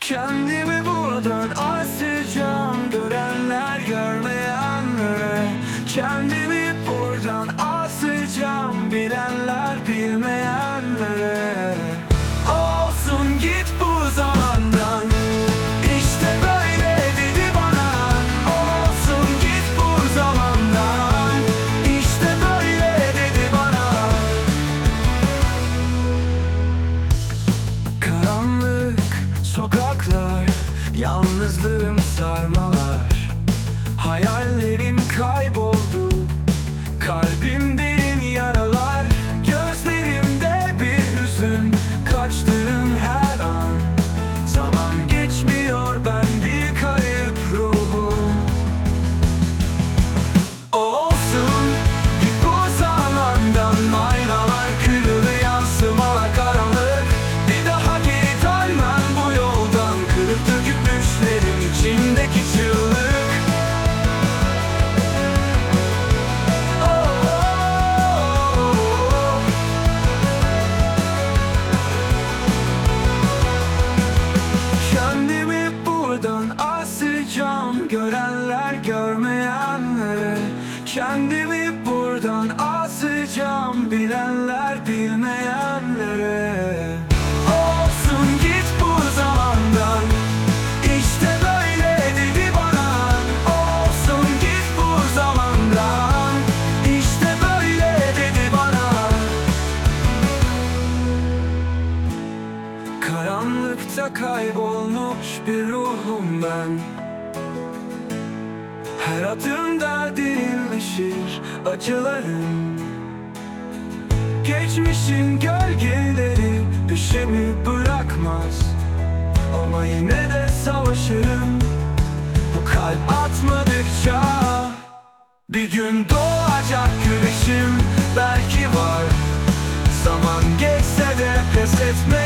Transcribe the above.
Kendimi buradan asacağım, görenler görmeyenlere. Kendimi buradan asacağım, bilenler bilmeyenlere. Olsun git bu zamandan, İşte böyle dedi bana. Olsun git bu zamandan, İşte böyle dedi bana. Karanlık sokaklar, yalnızlığım sarmalar. Hayallerim kayboldu, kalbim derin yaralar. Gözlerimde bir hüzün, kaçtığım her an. Zaman geçmiyor, ben bir kayıp ruhum. Olsun git bu zamandan, aynalar kırılı, yansımalar karanlık. Bir daha geri dönmem bu yoldan, kırıp döküp düşlerim içimdeki çığlık. Kendimi buradan asacağım, görenler görmeyenlere. Kendimi buradan asacağım, bilenler bilmeyenlere. Olsun git bu zamandan, İşte böyle dedi bana. Olsun git bu zamandan, İşte böyle dedi bana. Karanlıkta kaybolmuş bir ruhum ben. Her adımda derinleşir acılarım. Geçmişin gölgeleri peşimi bırakmaz, ama yine de savaşırım. Bu kalp atmadıkça bir gün doğacak güneşim belki var. Zaman geçse de pes etme.